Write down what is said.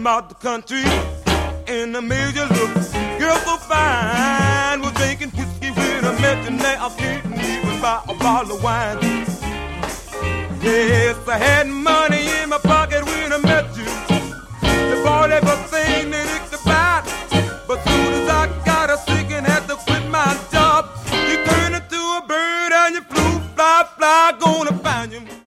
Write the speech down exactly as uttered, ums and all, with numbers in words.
about the country in the major look. Girl so fine, was drinking whiskey with a Matinee. I couldn't even buy a bottle of wine. Yes, I had money.